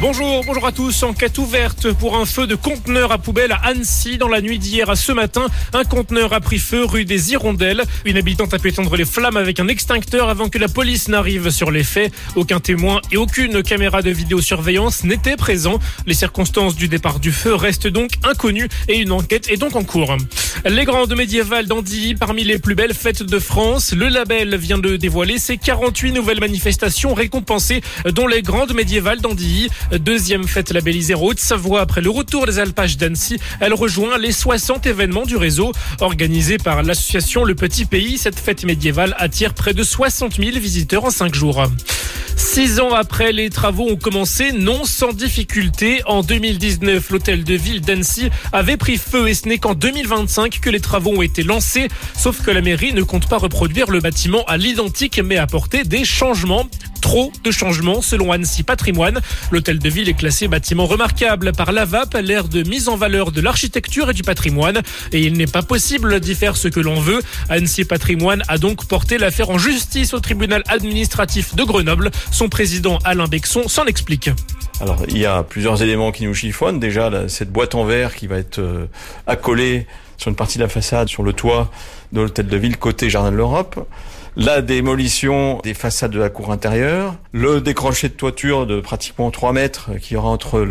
Bonjour à tous. Enquête ouverte pour un feu de conteneur à poubelle à Annecy dans la nuit d'hier à ce matin. Un conteneur a pris feu rue des Hirondelles. Une habitante a pu éteindre les flammes avec un extincteur avant que la police n'arrive sur les faits. Aucun témoin et aucune caméra de vidéosurveillance n'étaient présents. Les circonstances du départ du feu restent donc inconnues et une enquête est donc en cours. Les Grandes médiévales d'Andilly, parmi les plus belles fêtes de France. Le label vient de dévoiler ses 48 nouvelles manifestations récompensées, dont les Grandes médiévales d'Andilly. Deuxième fête labellisée en Haute-Savoie après le retour des alpages d'Annecy. Elle rejoint les 60 événements du réseau. Organisée par l'association Le Petit Pays, cette fête médiévale attire près de 60 000 visiteurs en 5 jours. 6 ans après, les travaux ont commencé, non sans difficulté. En 2019, l'hôtel de ville d'Annecy avait pris feu et ce n'est qu'en 2025 que les travaux ont été lancés. Sauf que la mairie ne compte pas reproduire le bâtiment à l'identique mais apporter des changements. Trop de changements selon Annecy Patrimoine. L'hôtel de ville est classé bâtiment remarquable par l'AVAP, l'ère de mise en valeur de l'architecture et du patrimoine. Et il n'est pas possible d'y faire ce que l'on veut. Annecy Patrimoine a donc porté l'affaire en justice au tribunal administratif de Grenoble. Son président Alain Bexon s'en explique. Alors, il y a plusieurs éléments qui nous chiffonnent. Déjà, cette boîte en verre qui va être accolée sur une partie de la façade, sur le toit de l'hôtel de ville côté Jardin de l'Europe. La démolition des façades de la cour intérieure, le décroché de toiture de pratiquement 3 mètres qu'il y aura entre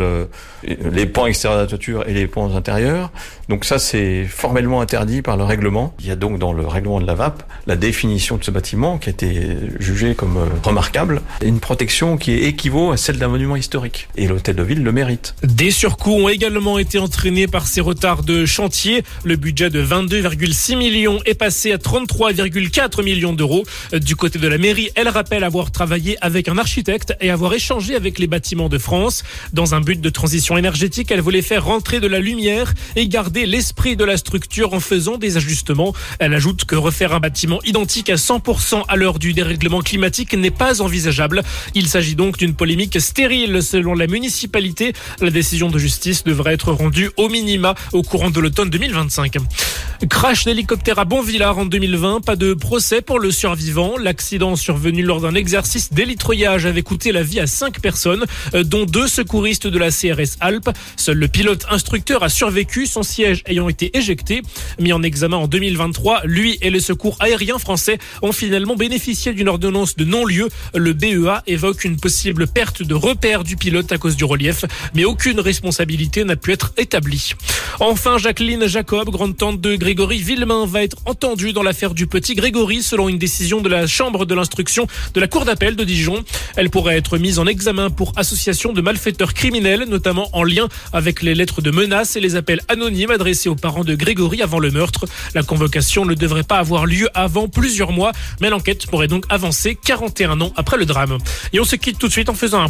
les pans extérieurs de la toiture et les pans intérieurs. Donc ça, c'est formellement interdit par le règlement. Il y a donc dans le règlement de la VAP la définition de ce bâtiment qui a été jugé comme remarquable et une protection qui équivaut à celle d'un monument historique. Et l'hôtel de ville le mérite. Des surcoûts ont également été entraînés par ces retards de chantier. Le budget de 22,6 millions est passé à 33,4 millions d'euros. Du côté de la mairie, elle rappelle avoir travaillé avec un architecte et avoir échangé avec les bâtiments de France. Dans un but de transition énergétique, elle voulait faire rentrer de la lumière et garder l'esprit de la structure en faisant des ajustements. Elle ajoute que refaire un bâtiment identique à 100% à l'heure du dérèglement climatique n'est pas envisageable. Il s'agit donc d'une polémique stérile selon la municipalité. La décision de justice devrait être rendue au minima au courant de l'automne 2025. Crash d'hélicoptère à Bonvillars en 2020, pas de procès pour le survivant. L'accident survenu lors d'un exercice d'hélitreuillage avait coûté la vie à 5 personnes, dont 2 secouristes de la CRS Alpes. Seul le pilote instructeur a survécu, son siège ayant été éjecté. Mis en examen en 2023, lui et les secours aériens français ont finalement bénéficié d'une ordonnance de non-lieu. Le BEA évoque une possible perte de repère du pilote à cause du relief, mais aucune responsabilité n'a pu être établie. Enfin, Jacqueline Jacob, grande-tante de Grégory Villemain, va être entendue dans l'affaire du petit Grégory selon une décision de la chambre de l'instruction de la cour d'appel de Dijon. Elle pourrait être mise en examen pour association de malfaiteurs criminels, notamment en lien avec les lettres de menaces et les appels anonymes adressés aux parents de Grégory avant le meurtre. La convocation ne devrait pas avoir lieu avant plusieurs mois, mais l'enquête pourrait donc avancer 41 ans après le drame. Et on se quitte tout de suite en faisant un